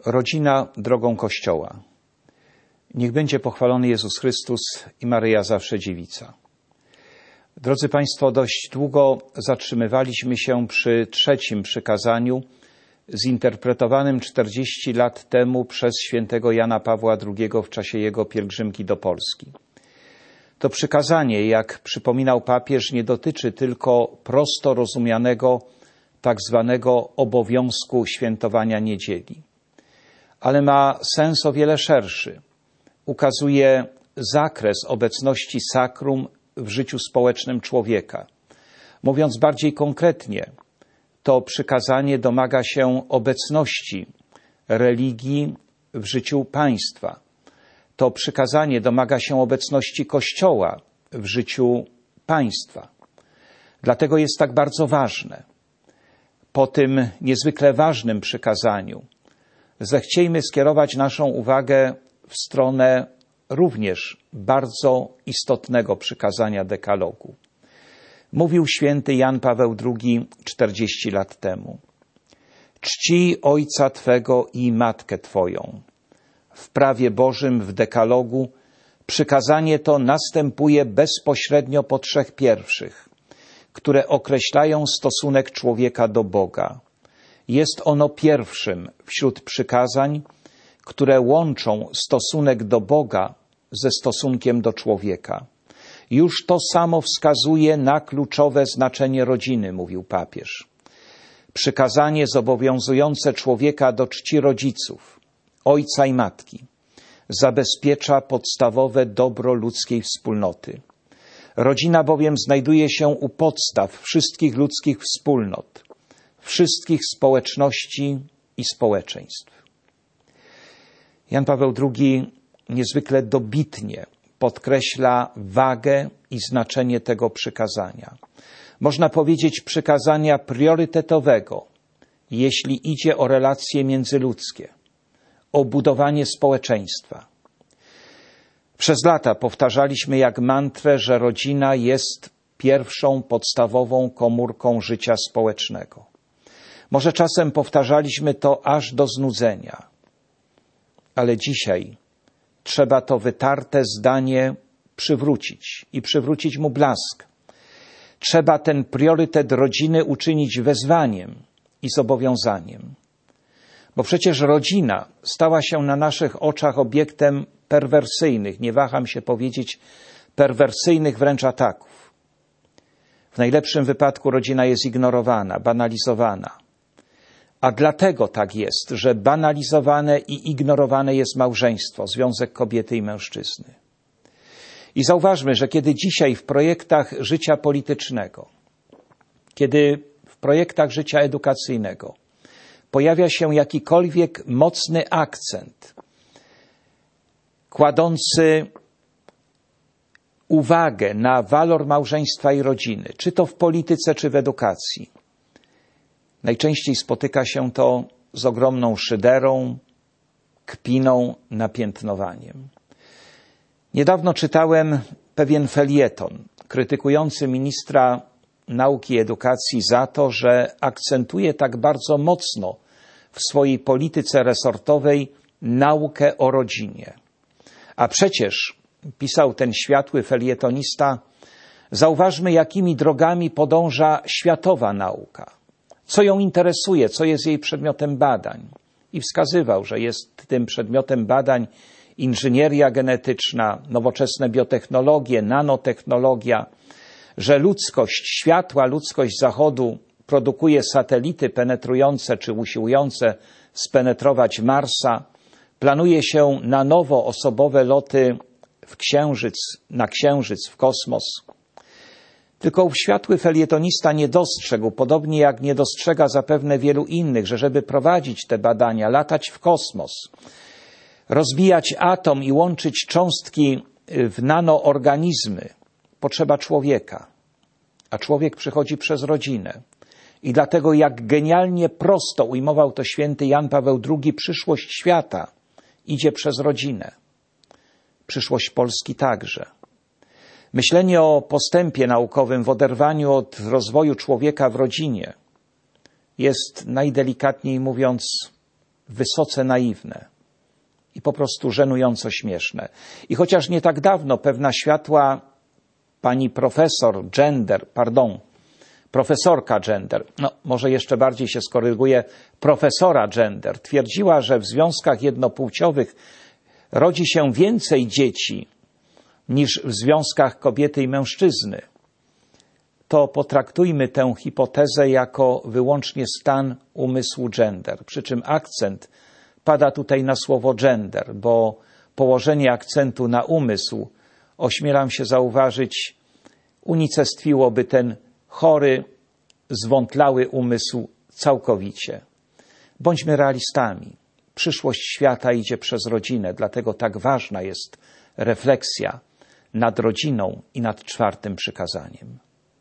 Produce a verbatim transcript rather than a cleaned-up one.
Rodzina drogą Kościoła. Niech będzie pochwalony Jezus Chrystus i Maryja zawsze dziewica. Drodzy Państwo, dość długo zatrzymywaliśmy się przy trzecim przykazaniu zinterpretowanym czterdzieści lat temu przez świętego Jana Pawła drugiego w czasie jego pielgrzymki do Polski. To przykazanie, jak przypominał papież, nie dotyczy tylko prosto rozumianego tak zwanego obowiązku świętowania niedzieli, ale ma sens o wiele szerszy. Ukazuje zakres obecności sakrum w życiu społecznym człowieka. Mówiąc bardziej konkretnie, to przykazanie domaga się obecności religii w życiu państwa. To przykazanie domaga się obecności Kościoła w życiu państwa. Dlatego jest tak bardzo ważne. Po tym niezwykle ważnym przykazaniu zechciejmy skierować naszą uwagę w stronę również bardzo istotnego przykazania dekalogu. Mówił święty Jan Paweł drugi czterdzieści lat temu. Czcij ojca twego i matkę twoją. W prawie Bożym, w dekalogu, przykazanie to następuje bezpośrednio po trzech pierwszych, które określają stosunek człowieka do Boga. Jest ono pierwszym wśród przykazań, które łączą stosunek do Boga ze stosunkiem do człowieka. Już to samo wskazuje na kluczowe znaczenie rodziny, mówił papież. Przykazanie zobowiązujące człowieka do czci rodziców, ojca i matki, zabezpiecza podstawowe dobro ludzkiej wspólnoty. Rodzina bowiem znajduje się u podstaw wszystkich ludzkich wspólnot, wszystkich społeczności i społeczeństw. Jan Paweł drugi niezwykle dobitnie podkreśla wagę i znaczenie tego przykazania. Można powiedzieć przykazania priorytetowego, jeśli idzie o relacje międzyludzkie, o budowanie społeczeństwa. Przez lata powtarzaliśmy jak mantrę, że rodzina jest pierwszą podstawową komórką życia społecznego. Może czasem powtarzaliśmy to aż do znudzenia, ale dzisiaj trzeba to wytarte zdanie przywrócić i przywrócić mu blask. Trzeba ten priorytet rodziny uczynić wezwaniem i zobowiązaniem. Bo przecież rodzina stała się na naszych oczach obiektem perwersyjnych, nie waham się powiedzieć perwersyjnych wręcz ataków. W najlepszym wypadku rodzina jest ignorowana, banalizowana. A dlatego tak jest, że banalizowane i ignorowane jest małżeństwo, związek kobiety i mężczyzny. I zauważmy, że kiedy dzisiaj w projektach życia politycznego, kiedy w projektach życia edukacyjnego pojawia się jakikolwiek mocny akcent kładący uwagę na walor małżeństwa i rodziny, czy to w polityce, czy w edukacji, najczęściej spotyka się to z ogromną szyderą, kpiną, napiętnowaniem. Niedawno czytałem pewien felieton krytykujący ministra nauki i edukacji za to, że akcentuje tak bardzo mocno w swojej polityce resortowej naukę o rodzinie. A przecież, pisał ten światły felietonista, zauważmy, jakimi drogami podąża światowa nauka. Co ją interesuje, co jest jej przedmiotem badań. I wskazywał, że jest tym przedmiotem badań inżynieria genetyczna, nowoczesne biotechnologie, nanotechnologia, że ludzkość światła, ludzkość Zachodu produkuje satelity penetrujące czy usiłujące spenetrować Marsa, planuje się na nowo osobowe loty w Księżyc, na Księżyc, w kosmos. Tylko światły felietonista nie dostrzegł, podobnie jak nie dostrzega zapewne wielu innych, że żeby prowadzić te badania, latać w kosmos, rozbijać atom i łączyć cząstki w nanoorganizmy, potrzeba człowieka. A człowiek przychodzi przez rodzinę. I dlatego jak genialnie prosto ujmował to święty Jan Paweł drugi, przyszłość świata idzie przez rodzinę. Przyszłość Polski także. Myślenie o postępie naukowym w oderwaniu od rozwoju człowieka w rodzinie jest najdelikatniej mówiąc wysoce naiwne i po prostu żenująco śmieszne. I chociaż nie tak dawno pewna światła pani profesor gender, pardon, profesorka gender, no może jeszcze bardziej się skoryguje, profesora gender, twierdziła, że w związkach jednopłciowych rodzi się więcej dzieci niż w związkach kobiety i mężczyzny, to potraktujmy tę hipotezę jako wyłącznie stan umysłu gender. Przy czym akcent pada tutaj na słowo gender, bo położenie akcentu na umysł, ośmielam się zauważyć, unicestwiłoby ten chory, zwątlały umysł całkowicie. Bądźmy realistami. Przyszłość świata idzie przez rodzinę, dlatego tak ważna jest refleksja nad rodziną i nad czwartym przykazaniem.